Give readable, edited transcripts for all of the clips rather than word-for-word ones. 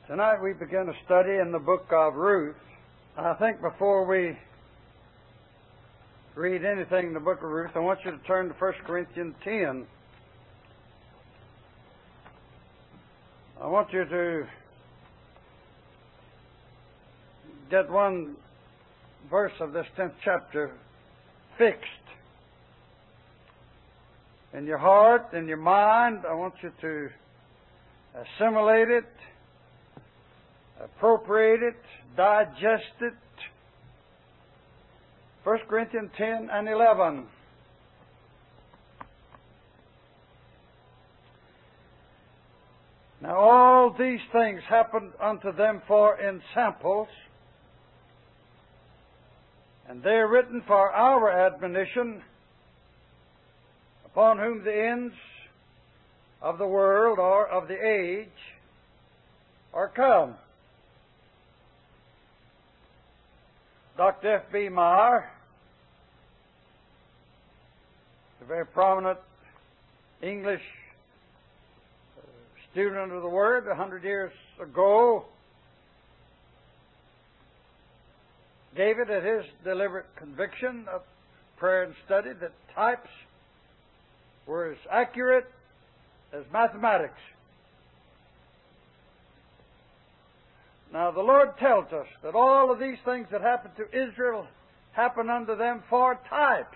Tonight we begin a study in the book of Ruth. I think before we read anything in the book of Ruth, I want you to turn to 1 Corinthians 10. I want you to get one verse of this 10th chapter fixed in your heart, in your mind. I want you to assimilate it, appropriate it, digest it. 1 Corinthians 10 and 11. Now all these things happened unto them for ensamples, and they are written for our admonition, upon whom the ends of the world or of the age are come. Dr. F.B. Meyer, a very prominent English student of the Word 100 years ago, gave it at his deliberate conviction of prayer and study that types were as accurate as mathematics. Now the Lord tells us that all of these things that happened to Israel happened unto them for types.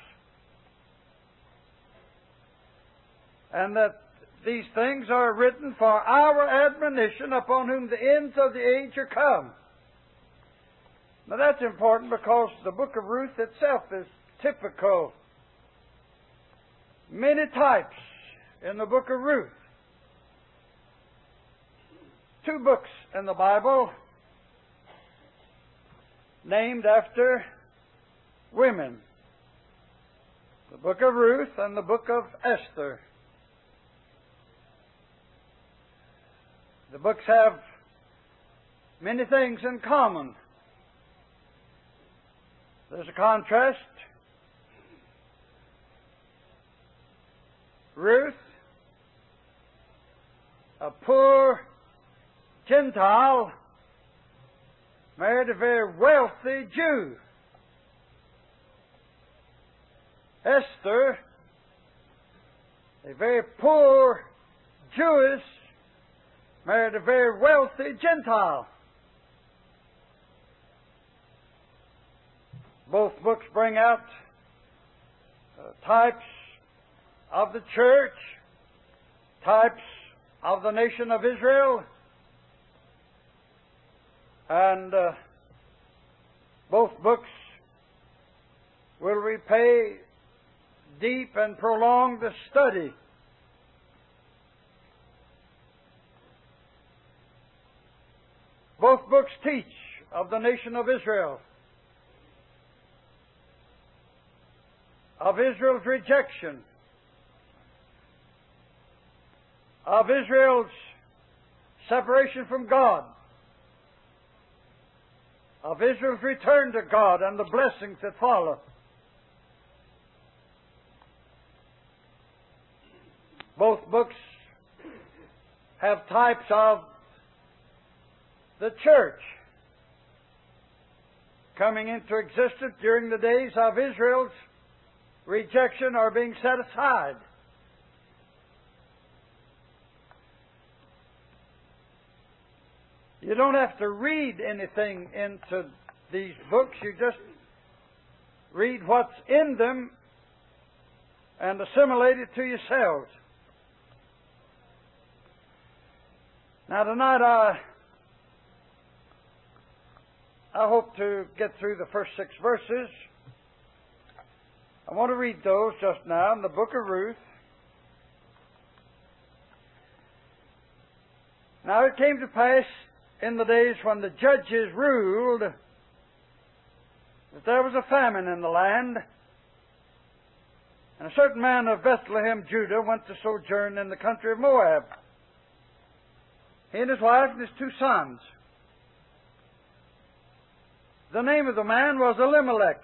And that these things are written for our admonition, upon whom the ends of the age are come. Now that's important because the book of Ruth itself is typical. Many types in the book of Ruth. 2 books in the Bible named after women. The book of Ruth and the book of Esther. The books have many things in common. There's a contrast. Ruth, a poor Gentile, married a very wealthy Jew. Esther, a very poor Jewess, married a very wealthy Gentile. Both books bring out types of the church, types of the nation of Israel, and both books will repay deep and prolonged study. Both books teach of the nation of Israel, of Israel's rejection, of Israel's separation from God, of Israel's return to God and the blessings that follow. Both books have types of the church coming into existence during the days of Israel's rejection or being set aside. You don't have to read anything into these books. You just read what's in them and assimilate it to yourselves. Now tonight I hope to get through the first 6 verses. I want to read those just now in the book of Ruth. Now it came to pass in the days when the judges ruled that there was a famine in the land, and a certain man of Bethlehem, Judah, went to sojourn in the country of Moab, he and his wife and his 2 sons. The name of the man was Elimelech,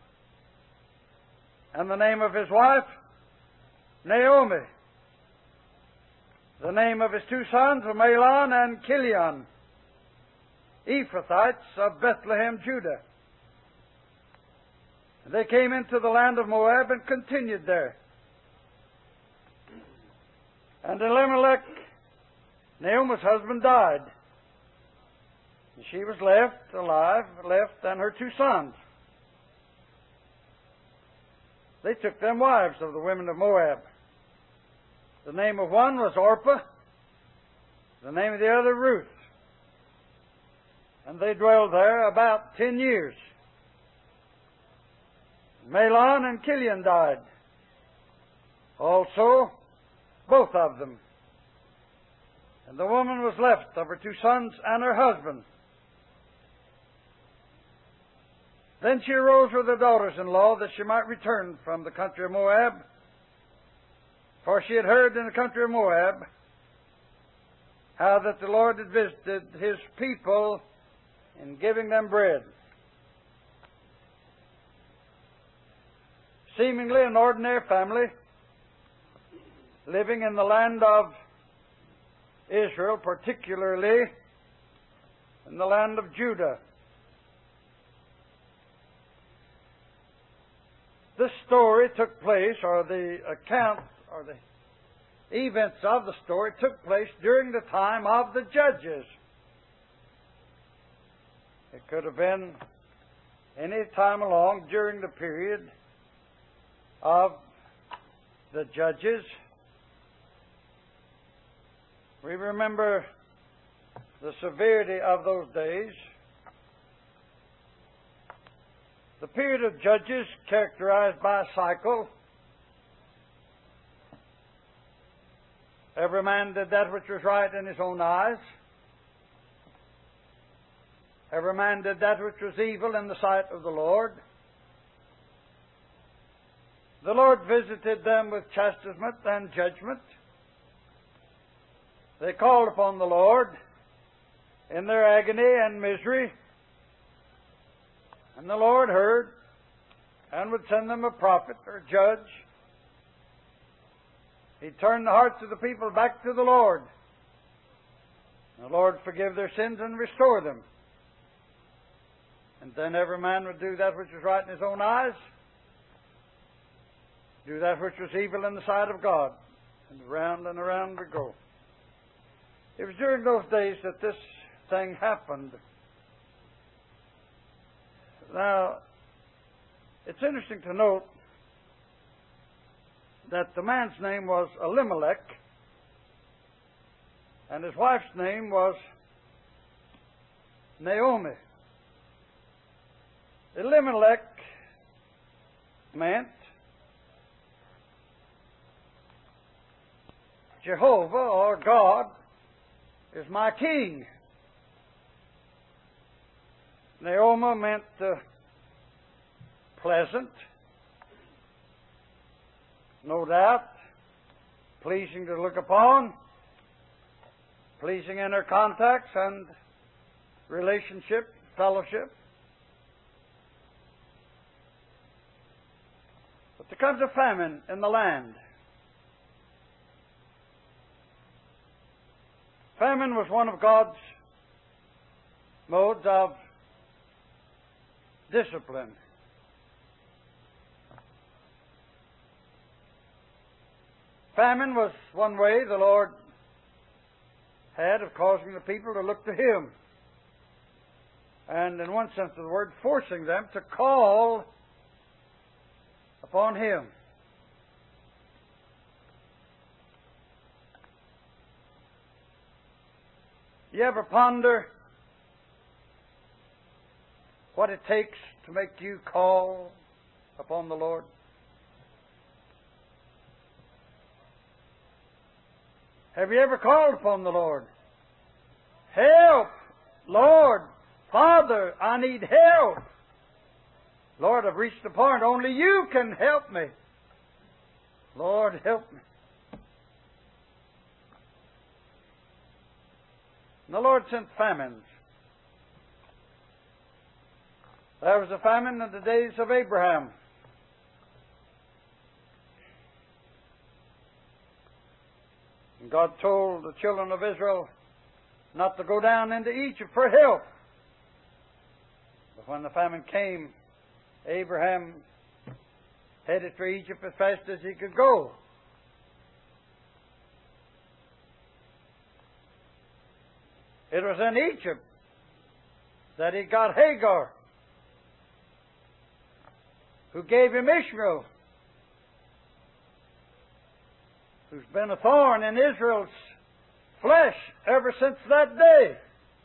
and the name of his wife, Naomi. The name of his 2 sons were Mahlon and Chilion. Ephrathites of Bethlehem, Judah. They came into the land of Moab and continued there. And Elimelech, Naomi's husband, died. And she was left alive, and her 2 sons. They took them wives of the women of Moab. The name of one was Orpah, the name of the other Ruth. And they dwelled there about 10 years. Mahlon and Chilion died. Also, both of them. And the woman was left of her 2 sons and her husband. Then she arose with her daughters-in-law that she might return from the country of Moab, for she had heard in the country of Moab how that the Lord had visited His people in giving them bread. Seemingly an ordinary family living in the land of Israel, particularly in the land of Judah. This story took place, or the account, or the events of the story took place during the time of the judges. It could have been any time along during the period of the judges. We remember the severity of those days. The period of judges characterized by a cycle. Every man did that which was right in his own eyes. Every man did that which was evil in the sight of the Lord. The Lord visited them with chastisement and judgment. They called upon the Lord in their agony and misery, and the Lord heard and would send them a prophet or judge. He'd turn the hearts of the people back to the Lord. The Lord forgive their sins and restore them. And then every man would do that which was right in his own eyes, do that which was evil in the sight of God. And around we go. It was during those days that this thing happened. Now, it's interesting to note that the man's name was Elimelech, and his wife's name was Naomi. Elimelech meant Jehovah, or God, is my king. Naomi meant pleasant, no doubt, pleasing to look upon, pleasing in her contacts and relationship, fellowship. But there comes a famine in the land. Famine was one of God's modes of discipline. Famine was one way the Lord had of causing the people to look to Him. And in one sense of the word, forcing them to call upon Him. You ever ponder what it takes to make you call upon the Lord? Have you ever called upon the Lord? Help! Lord! Father, I need help! Lord, I've reached a point only You can help me. Lord, help me. And the Lord sent famines. There was a famine in the days of Abraham. And God told the children of Israel not to go down into Egypt for help. When the famine came, Abraham headed for Egypt as fast as he could go. It was in Egypt that he got Hagar, who gave him Ishmael, who's been a thorn in Israel's flesh ever since that day.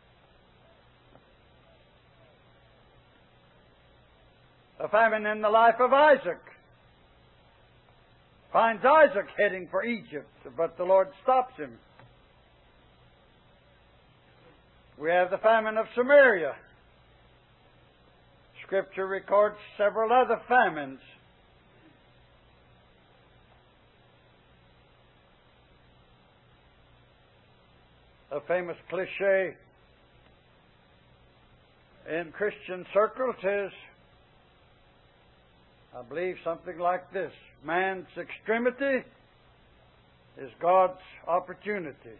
A famine in the life of Isaac finds Isaac heading for Egypt, but the Lord stops him. We have the famine of Samaria. Scripture records several other famines. A famous cliche in Christian circles is, I believe, something like this: man's extremity is God's opportunity.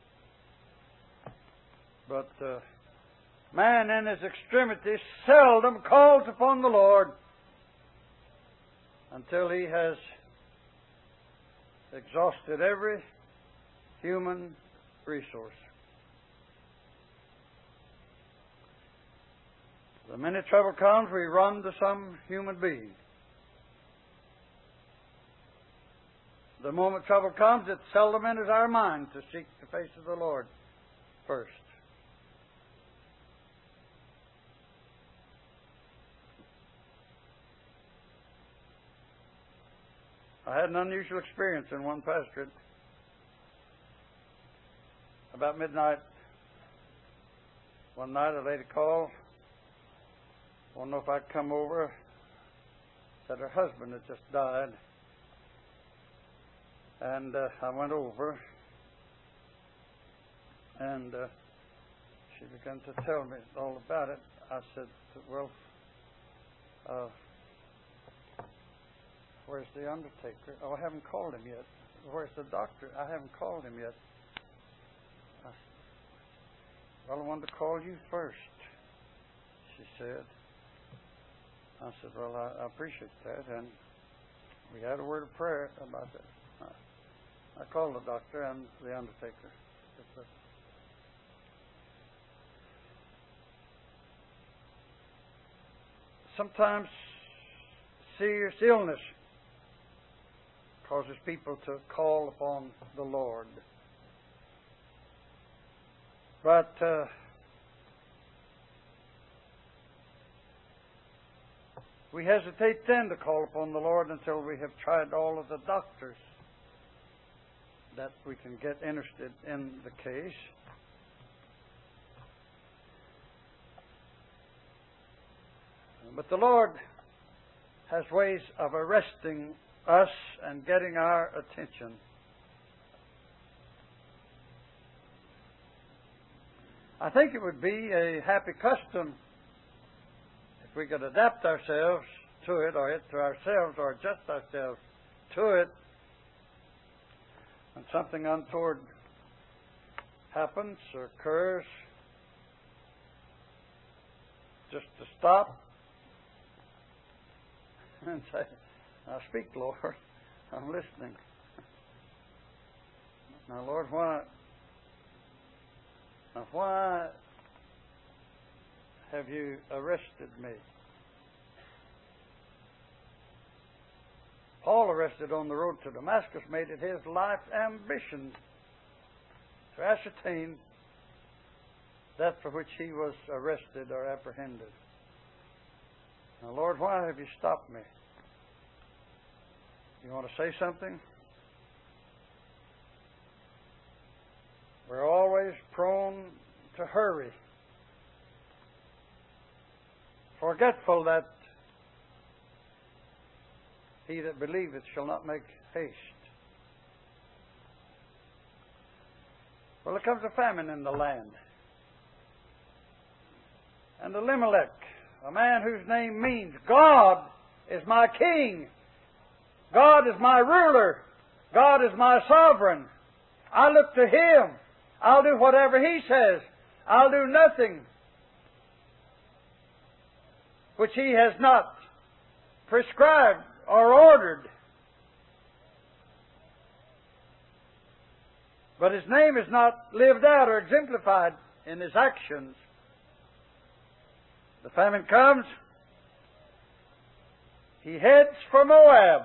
But man in his extremity seldom calls upon the Lord until he has exhausted every human resource. The minute trouble comes, we run to some human being. The moment trouble comes, it seldom enters our mind to seek the face of the Lord first. I had an unusual experience in one pastorate. About midnight, one night, a lady called, wanted to know if I'd come over. Said her husband had just died. And I went over, and she began to tell me all about it. I said, well, where's the undertaker? Oh, I haven't called him yet. Where's the doctor? I haven't called him yet. I said, well, I wanted to call you first, she said. I said, well, I appreciate that. And we had a word of prayer about that. I called the doctor and the undertaker. Sometimes serious illness causes people to call upon the Lord. But we hesitate then to call upon the Lord until we have tried all of the doctors that we can get interested in the case. But the Lord has ways of arresting us and getting our attention. I think it would be a happy custom if we could adapt ourselves to it, or it to ourselves, or adjust ourselves to it. When something untoward happens or occurs, just to stop and say, now speak, Lord, I'm listening. Now, Lord, why have you arrested me? Paul, arrested on the road to Damascus, made it his life ambition to ascertain that for which he was arrested or apprehended. Now, Lord, why have you stopped me? You want to say something? We're always prone to hurry, forgetful that he that believeth shall not make haste. Well, there comes a famine in the land. And Elimelech, a man whose name means God is my king, God is my ruler, God is my sovereign. I look to Him. I'll do whatever He says. I'll do nothing which He has not prescribed or ordered. But His name is not lived out or exemplified in His actions. The famine comes. He heads for Moab.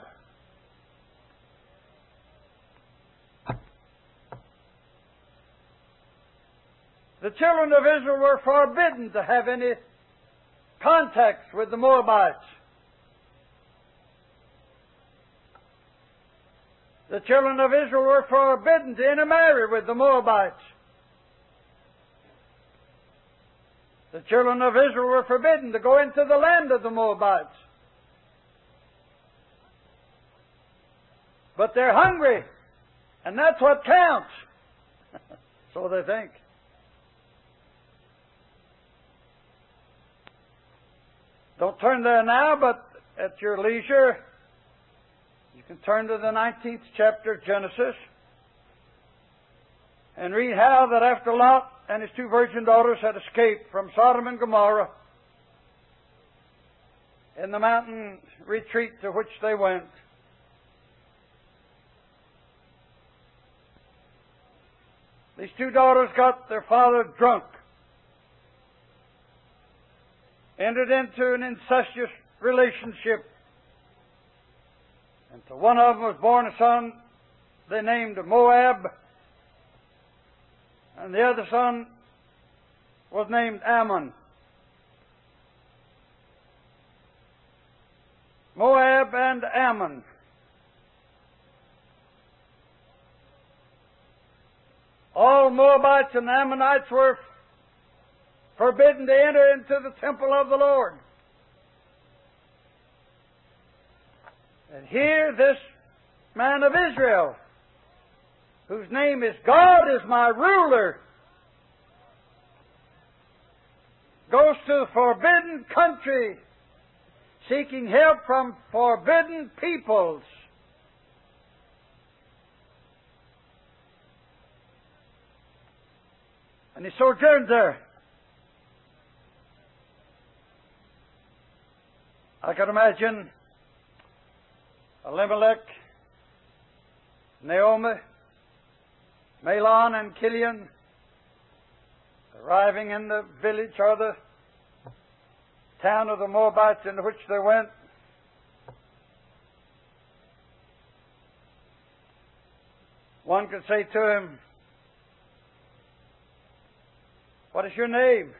The children of Israel were forbidden to have any contacts with the Moabites. The children of Israel were forbidden to intermarry with the Moabites. The children of Israel were forbidden to go into the land of the Moabites. But they're hungry, and that's what counts. So they think. Don't turn there now, but at your leisure, you can turn to the 19th chapter of Genesis and read how that after Lot and his two virgin daughters had escaped from Sodom and Gomorrah in the mountain retreat to which they went, these two daughters got their father drunk, entered into an incestuous relationship, and to one of them was born a son they named Moab, and the other son was named Ammon. Moab and Ammon. All Moabites and Ammonites were forbidden to enter into the temple of the Lord. And here this man of Israel, whose name is God is my ruler, goes to the forbidden country seeking help from forbidden peoples. And he sojourned there. I can imagine Elimelech, Naomi, Mahlon, and Chilion arriving in the village or the town of the Moabites into which they went. One could say to him, "What is your name?"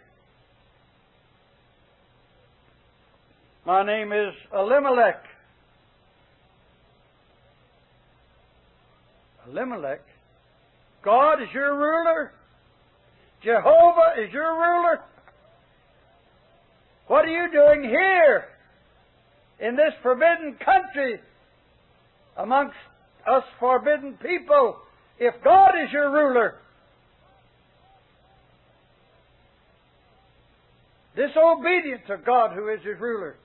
"My name is Elimelech." Elimelech? God is your ruler? Jehovah is your ruler? What are you doing here in this forbidden country amongst us forbidden people if God is your ruler? Disobedient to God who is his ruler.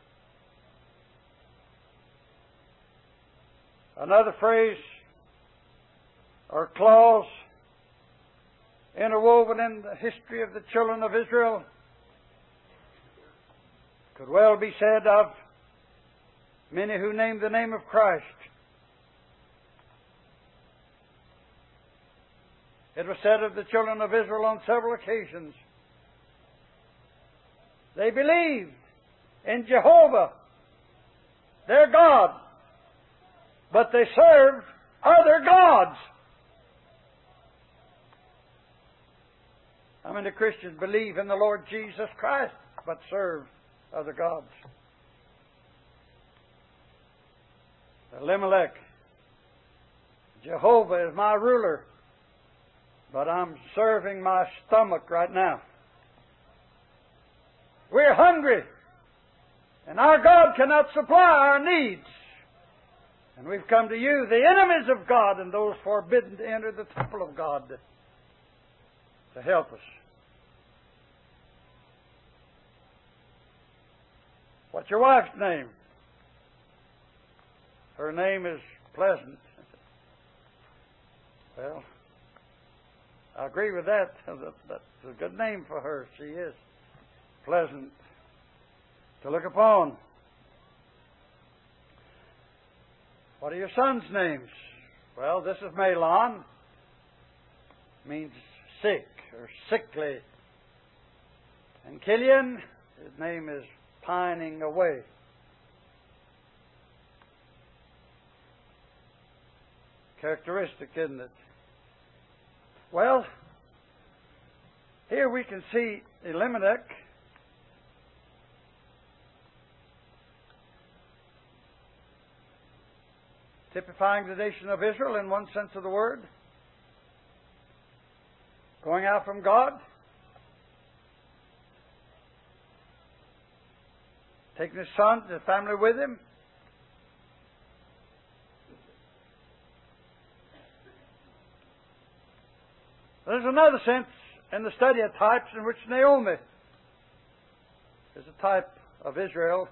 Another phrase or clause interwoven in the history of the children of Israel could well be said of many who name the name of Christ. It was said of the children of Israel on several occasions, they believed in Jehovah, their God, but they served other gods. How many Christians believe in the Lord Jesus Christ but serve other gods? Elimelech, Jehovah is my ruler, but I'm serving my stomach right now. We're hungry, and our God cannot supply our needs. And we've come to you, the enemies of God and those forbidden to enter the temple of God, to help us. What's your wife's name? Her name is Pleasant. Well, I agree with that. That's a good name for her. She is Pleasant. to look upon. What are your sons' names? Well, this is Mahlon. Means sick or sickly. And Chilion, his name is pining away. Characteristic, isn't it? Well, here we can see Elimelech typifying the nation of Israel in one sense of the word, going out from God, taking his son, his family with him. There's another sense in the study of types in which Naomi is a type of Israel.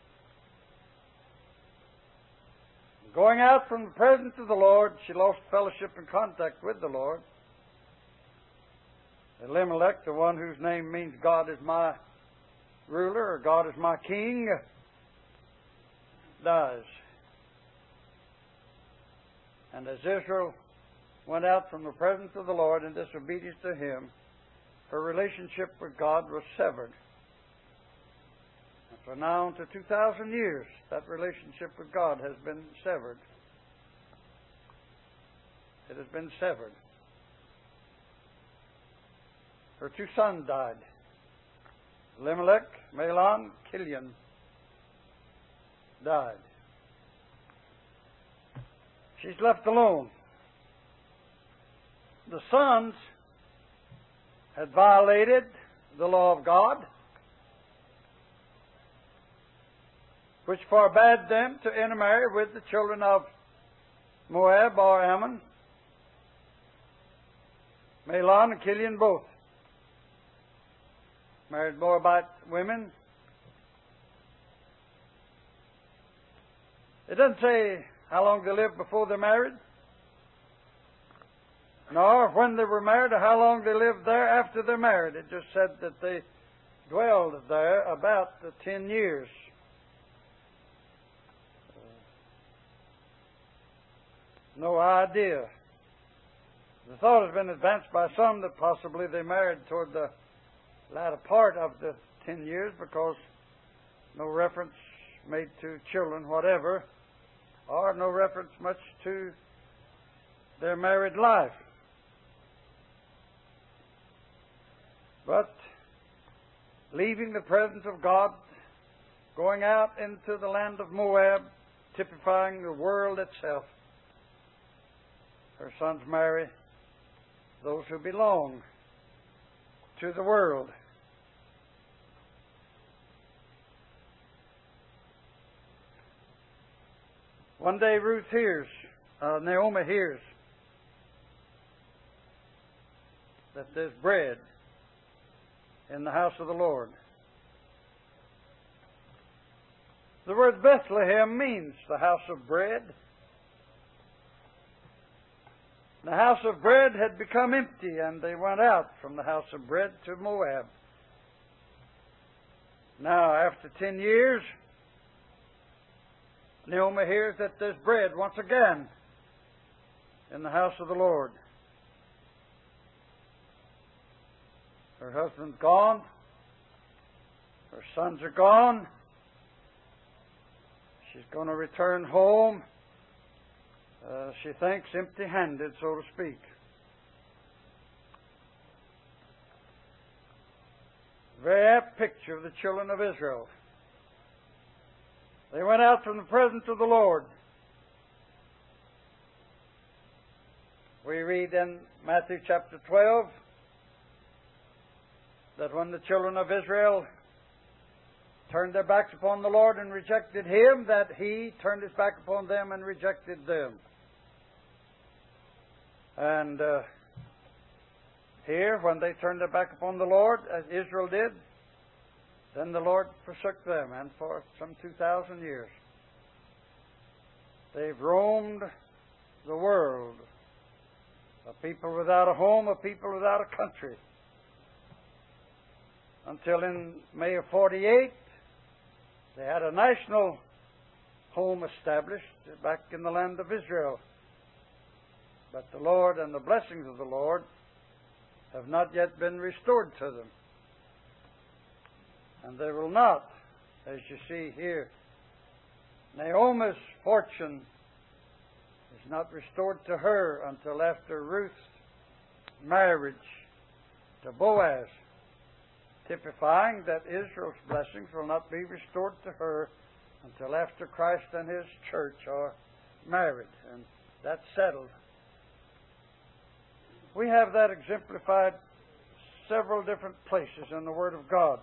Going out from the presence of the Lord, she lost fellowship and contact with the Lord. Elimelech, the one whose name means God is my ruler or God is my king, dies. And as Israel went out from the presence of the Lord in disobedience to Him, her relationship with God was severed. And for now, to 2,000 years, that relationship with God has been severed. It has been severed. Her two sons died. Elimelech, Mahlon, Chilion died. She's left alone. The sons had violated the law of God, which forbade them to intermarry with the children of Moab or Ammon. Mahlon and Chilion both married Moabite women. It doesn't say how long they lived before they married, nor when they were married or how long they lived there after they married. It just said that they dwelled there about 10 years. No idea. The thought has been advanced by some that possibly they married toward the latter part of the 10 years, because no reference made to children whatever, or no reference much to their married life. But leaving the presence of God, going out into the land of Moab, typifying the world itself, her sons marry those who belong to the world. One day Naomi hears that there's bread in the house of the Lord. The word Bethlehem means the house of bread. The house of bread had become empty, and they went out from the house of bread to Moab. Now, after 10 years, Naomi hears that there's bread once again in the house of the Lord. Her husband's gone. Her sons are gone. She's going to return home. She thinks empty-handed, so to speak. Very apt picture of the children of Israel. They went out from the presence of the Lord. We read in Matthew chapter 12 that when the children of Israel turned their backs upon the Lord and rejected Him, that He turned His back upon them and rejected them. And here, when they turned their back upon the Lord, as Israel did, then the Lord forsook them, and for some 2,000 years they've roamed the world, a people without a home, a people without a country, until in May of 48, They had a national home established back in the land of Israel. But the Lord and the blessings of the Lord have not yet been restored to them. And they will not, as you see here. Naomi's fortune is not restored to her until after Ruth's marriage to Boaz, typifying that Israel's blessings will not be restored to her until after Christ and His church are married. And that's settled. We have that exemplified several different places in the Word of God.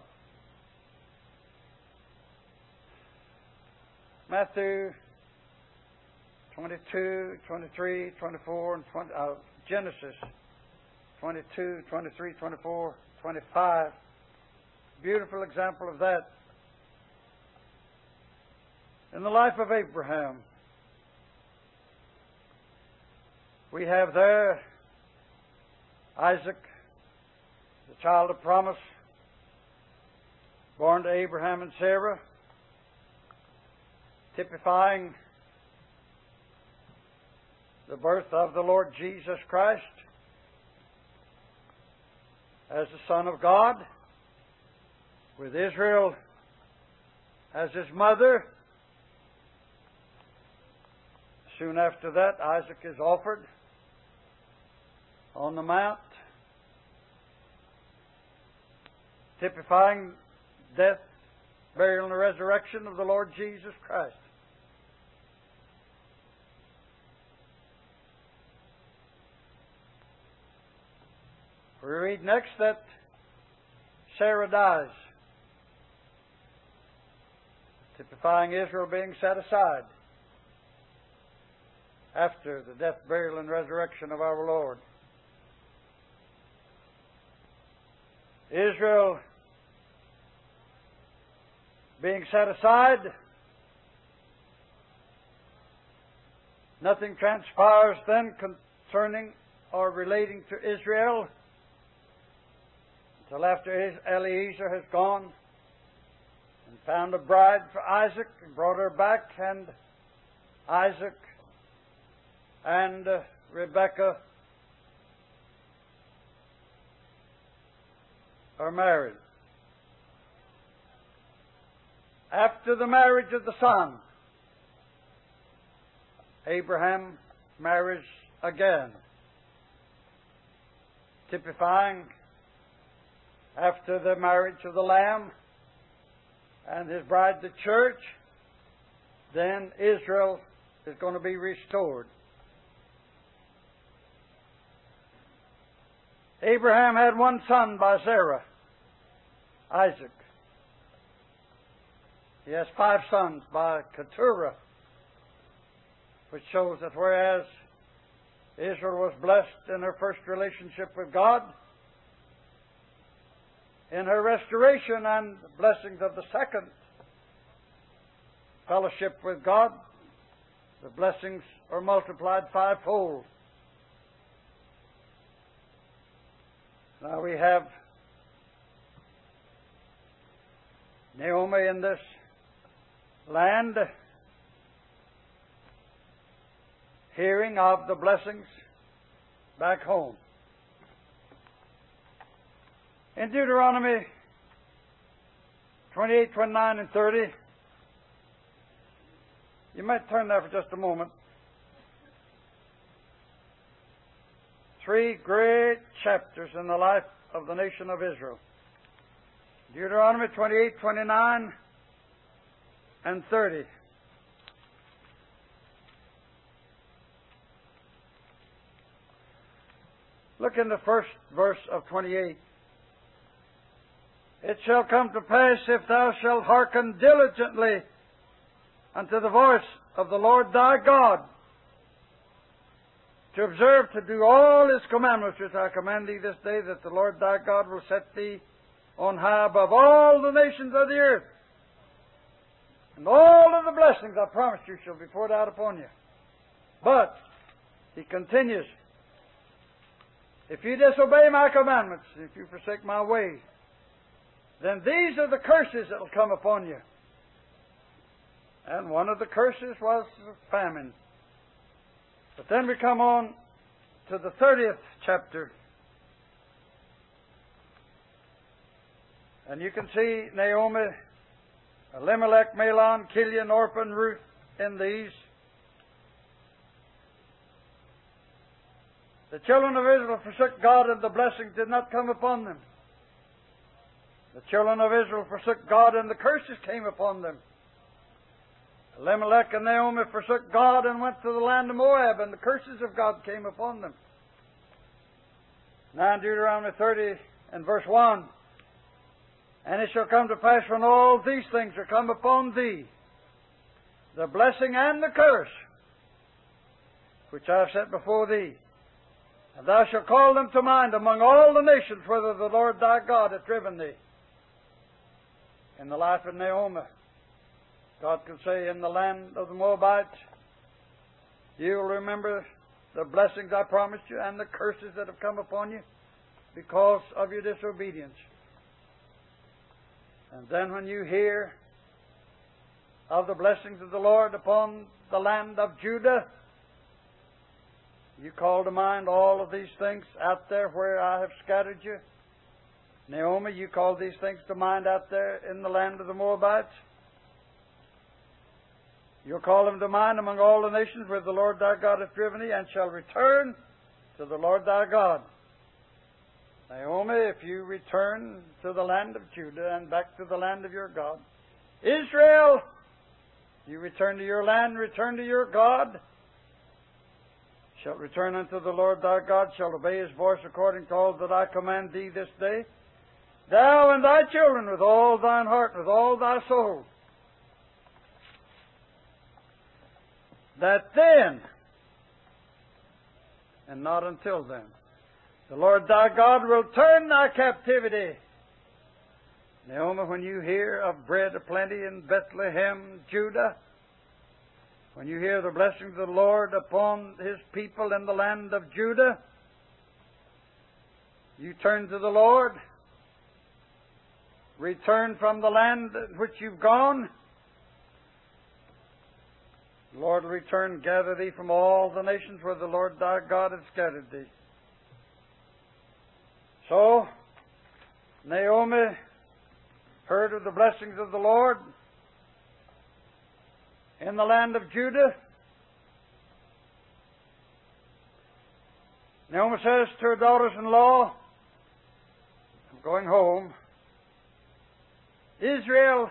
Matthew 22, 23, 24, and 20, Genesis 22, 23, 24, 25. Beautiful example of that. In the life of Abraham, we have there Isaac, the child of promise, born to Abraham and Sarah, typifying the birth of the Lord Jesus Christ as the Son of God, with Israel as His mother. Soon after that, Isaac is offered on the mount, typifying death, burial, and the resurrection of the Lord Jesus Christ. We read next that Sarah dies, typifying Israel being set aside after the death, burial, and resurrection of our Lord. Israel being set aside, nothing transpires then concerning or relating to Israel until after Eliezer has gone and found a bride for Isaac and brought her back, and Isaac and Rebekah are married. After the marriage of the son, Abraham marries again, typifying after the marriage of the Lamb and his bride, the church, then Israel is going to be restored. Abraham had one son by Sarah, Isaac. He has 5 sons by Keturah, which shows that whereas Israel was blessed in her first relationship with God, in her restoration and the blessings of the second fellowship with God, the blessings are multiplied 5-fold. Now we have Naomi in this land, hearing of the blessings back home. In Deuteronomy 28, 29, and 30, you might turn there for just a moment. 3 great chapters in the life of the nation of Israel. Deuteronomy 28, 29, and 30. Look in the first verse of 28. It shall come to pass, if thou shalt hearken diligently unto the voice of the Lord thy God, to observe to do all His commandments which I command thee this day, that the Lord thy God will set thee on high above all the nations of the earth. And all of the blessings I promised you shall be poured out upon you. But, he continues, if you disobey my commandments, if you forsake my way, then these are the curses that will come upon you. And one of the curses was famine. But then we come on to the 30th chapter. And you can see Naomi, Elimelech, Mahlon, Chilion, Orpah, and Ruth in these. The children of Israel forsook God, and the blessings did not come upon them. The children of Israel forsook God, and the curses came upon them. Elimelech and Naomi forsook God and went to the land of Moab, and the curses of God came upon them. Now in Deuteronomy 30 and verse 1, and it shall come to pass when all these things are come upon thee, the blessing and the curse, which I have set before thee, and thou shalt call them to mind among all the nations, whither the Lord thy God hath driven thee. In the life of Naomi, God can say, in the land of the Moabites, you'll remember the blessings I promised you and the curses that have come upon you because of your disobedience. And then when you hear of the blessings of the Lord upon the land of Judah, you call to mind all of these things out there where I have scattered you. Naomi, you call these things to mind out there in the land of the Moabites. You'll call them to mind among all the nations where the Lord thy God hath driven thee, and shall return to the Lord thy God. Naomi, if you return to the land of Judah and back to the land of your God. Israel, you return to your land, return to your God. Shalt return unto the Lord thy God, shalt obey His voice according to all that I command thee this day. Thou and thy children with all thine heart, with all thy soul. That then, and not until then, the Lord thy God will turn thy captivity. Naomi, when you hear of bread aplenty in Bethlehem, Judah, when you hear the blessings of the Lord upon His people in the land of Judah, you turn to the Lord, return from the land which you've gone. The Lord will return, gather thee from all the nations where the Lord thy God hath scattered thee. So, Naomi heard of the blessings of the Lord in the land of Judah. Naomi says to her daughters-in-law, I'm going home. Israel,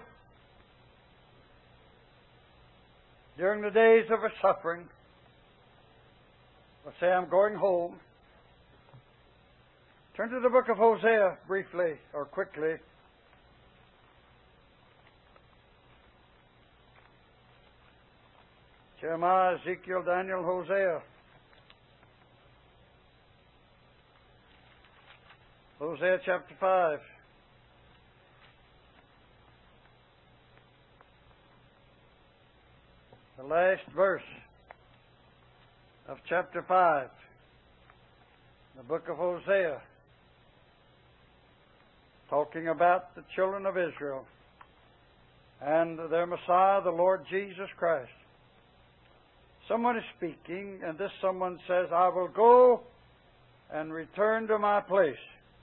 during the days of her suffering, will say, I'm going home. Turn to the book of Hosea briefly or quickly. Jeremiah, Ezekiel, Daniel, Hosea. Hosea chapter 5. The last verse of chapter 5. The book of Hosea. Talking about the children of Israel and their Messiah, the Lord Jesus Christ. Someone is speaking, and this someone says, I will go and return to my place.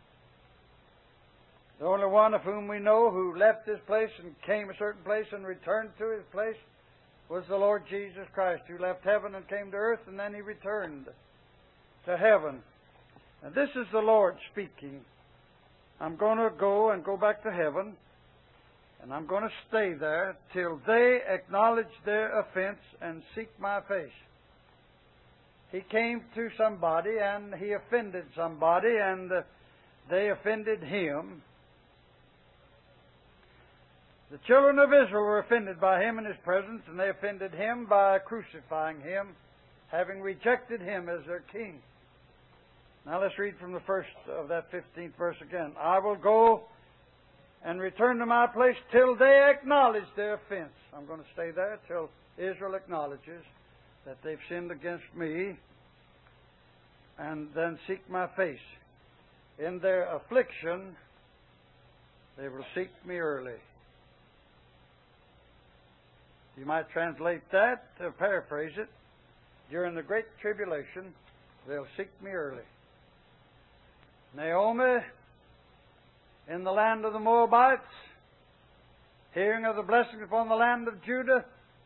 The only one of whom we know who left this place and came a certain place and returned to his place was the Lord Jesus Christ, who left heaven and came to earth, and then He returned to heaven. And this is the Lord speaking. I'm going to go back to heaven, and I'm going to stay there till they acknowledge their offense and seek my face. He came to somebody, and He offended somebody, and they offended Him. The children of Israel were offended by Him in His presence, and they offended Him by crucifying Him, having rejected Him as their King. Now let's read from the first of that 15th verse again. I will go and return to my place till they acknowledge their offense. I'm going to stay there till Israel acknowledges that they've sinned against me, and then seek my face. In their affliction, they will seek me early. You might translate that, to paraphrase it, during the great tribulation, they'll seek me early. Naomi, in the land of the Moabites, hearing of the blessings upon the land of Judah,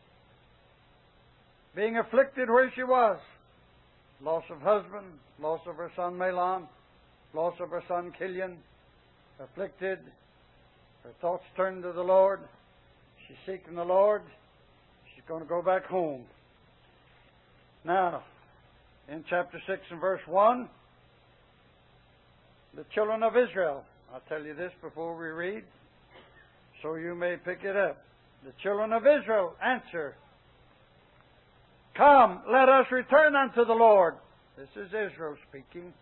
being afflicted where she was, loss of husband, loss of her son Mahlon, loss of her son Chilion, afflicted, her thoughts turned to the Lord, she's seeking the Lord, she's going to go back home. Now, in chapter 6 and verse 1, the children of Israel, I'll tell you this before we read, so you may pick it up. The children of Israel answer, "Come, let us return unto the Lord." This is Israel speaking.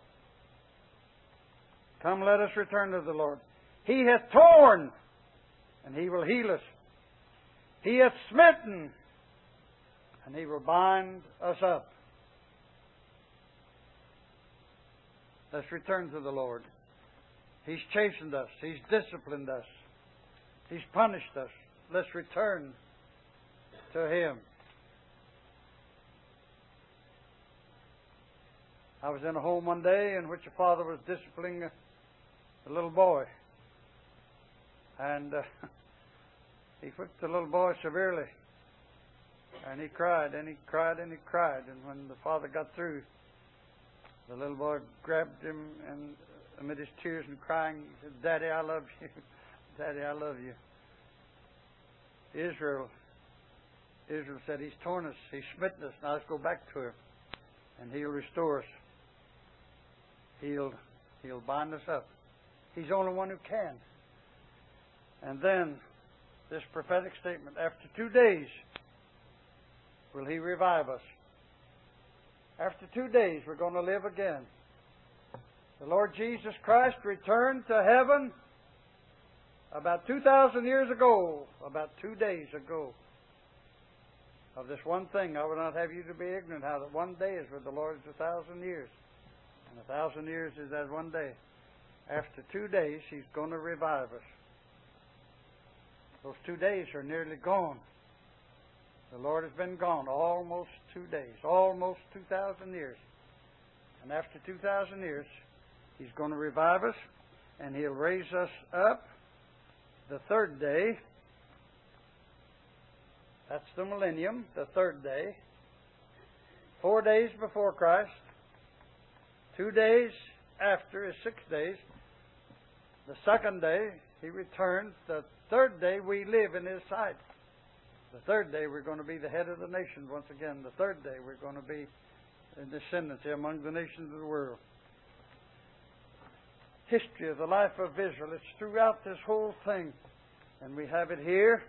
"Come, let us return to the Lord. He hath torn, and He will heal us. He hath smitten, and He will bind us up." Let's return to the Lord. He's chastened us. He's disciplined us. He's punished us. Let's return to Him. I was in a home one day in which a father was disciplining a little boy. And he whipped the little boy severely. And he cried, and he cried, and he cried. And when the father got through, the little boy grabbed him, and amid his tears and crying, he said, "Daddy, I love you. Daddy, I love you." Israel said, "He's torn us. He's smitten us. Now let's go back to Him, and He'll restore us. He'll bind us up. He's the only one who can." And then this prophetic statement, "After 2 days will He revive us." After 2 days we're going to live again. The Lord Jesus Christ returned to heaven about 2,000 years ago, about 2 days ago. Of this one thing, I would not have you to be ignorant how that 1 day is with the Lord is 1,000 years. And 1,000 years is as 1 day. After 2 days, He's going to revive us. Those 2 days are nearly gone. The Lord has been gone almost 2 days, almost 2,000 years. And after 2,000 years, He's going to revive us, and He'll raise us up the third day. That's the millennium, the third day. 4 days before Christ. 2 days after is 6 days. The second day, He returns. The third day, we live in His sight. The third day, we're going to be the head of the nation once again. The third day, we're going to be in descendancy among the nations of the world. History of the life of Israel. It's throughout this whole thing. And we have it here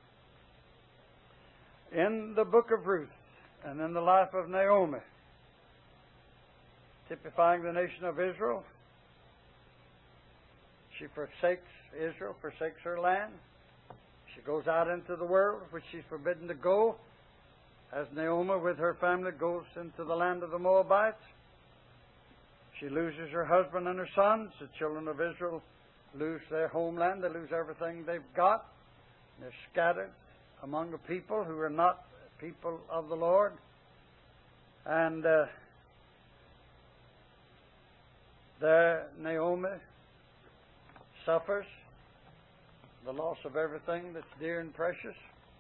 in the book of Ruth and in the life of Naomi, typifying the nation of Israel. She forsakes Israel, forsakes her land. She goes out into the world, which she's forbidden to go, as Naomi with her family goes into the land of the Moabites. She loses her husband and her sons. The children of Israel lose their homeland. They lose everything they've got. They're scattered among the people who are not people of the Lord. And there Naomi suffers the loss of everything that's dear and precious.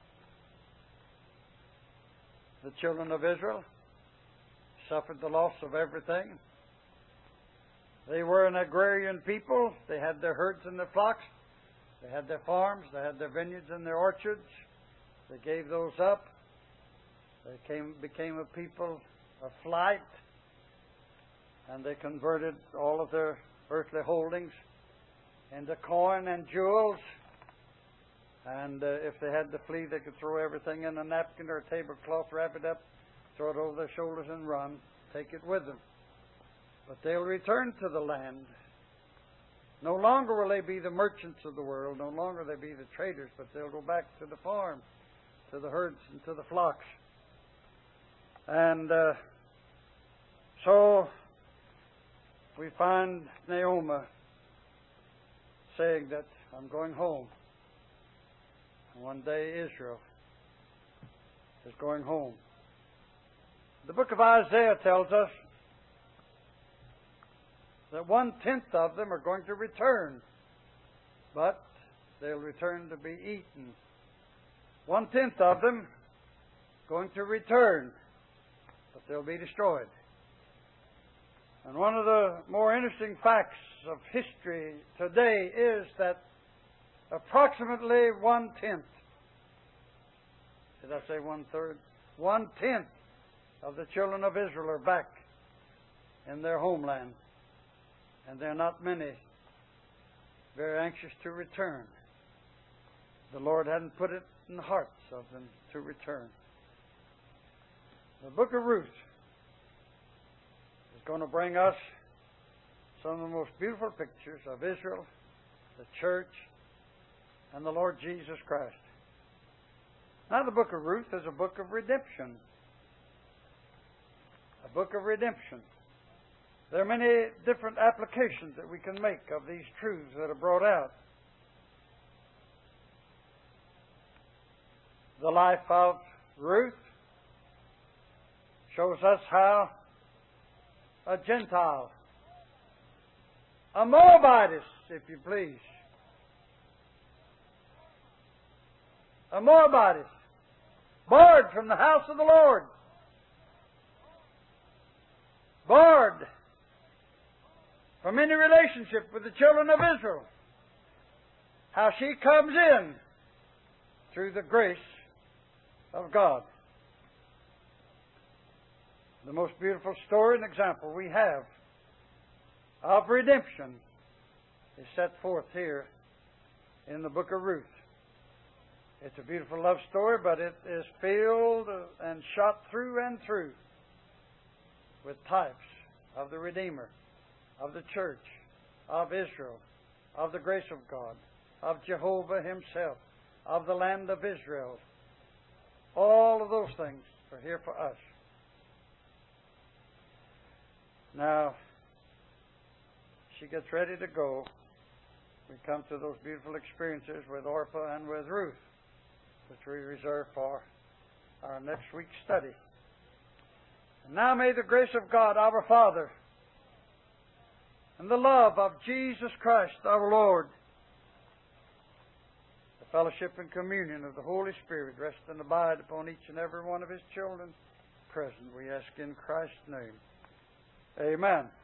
The children of Israel suffered the loss of everything. They were an agrarian people. They had their herds and their flocks. They had their farms. They had their vineyards and their orchards. They gave those up. They became a people of flight. And they converted all of their earthly holdings into coin and jewels. And if they had to flee, they could throw everything in a napkin or a tablecloth, wrap it up, throw it over their shoulders and run, take it with them. But they'll return to the land. No longer will they be the merchants of the world, no longer will they be the traders, but they'll go back to the farm, to the herds and to the flocks. And so we find Naomi saying that I'm going home. And one day Israel is going home. The book of Isaiah tells us that 1/10 of them are going to return, but they'll return to be eaten. 1/10 of them going to return, but they'll be destroyed. And one of the more interesting facts of history today is that approximately 1/10, did I say 1/3? 1/10 of the children of Israel are back in their homeland. And there are not many very anxious to return. The Lord hadn't put it in the hearts of them to return. The book of Ruth is going to bring us some of the most beautiful pictures of Israel, the church, and the Lord Jesus Christ. Now, the book of Ruth is a book of redemption. A book of redemption. There are many different applications that we can make of these truths that are brought out. The life of Ruth shows us how a Gentile, a Moabitess, if you please, a Moabitess, barred from the house of the Lord, barred from any relationship with the children of Israel, how she comes in through the grace of God. The most beautiful story and example we have of redemption is set forth here in the book of Ruth. It's a beautiful love story, but it is filled and shot through and through with types of the Redeemer, of the church, of Israel, of the grace of God, of Jehovah Himself, of the land of Israel. All of those things are here for us. Now, she gets ready to go. We come to those beautiful experiences with Orpah and with Ruth, which we reserve for our next week's study. And now may the grace of God, our Father, and the love of Jesus Christ, our Lord, the fellowship and communion of the Holy Spirit rest and abide upon each and every one of His children present. We ask in Christ's name. Amen.